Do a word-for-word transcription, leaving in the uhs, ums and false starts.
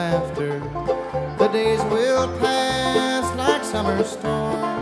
laughter. The days will pass like summer storms.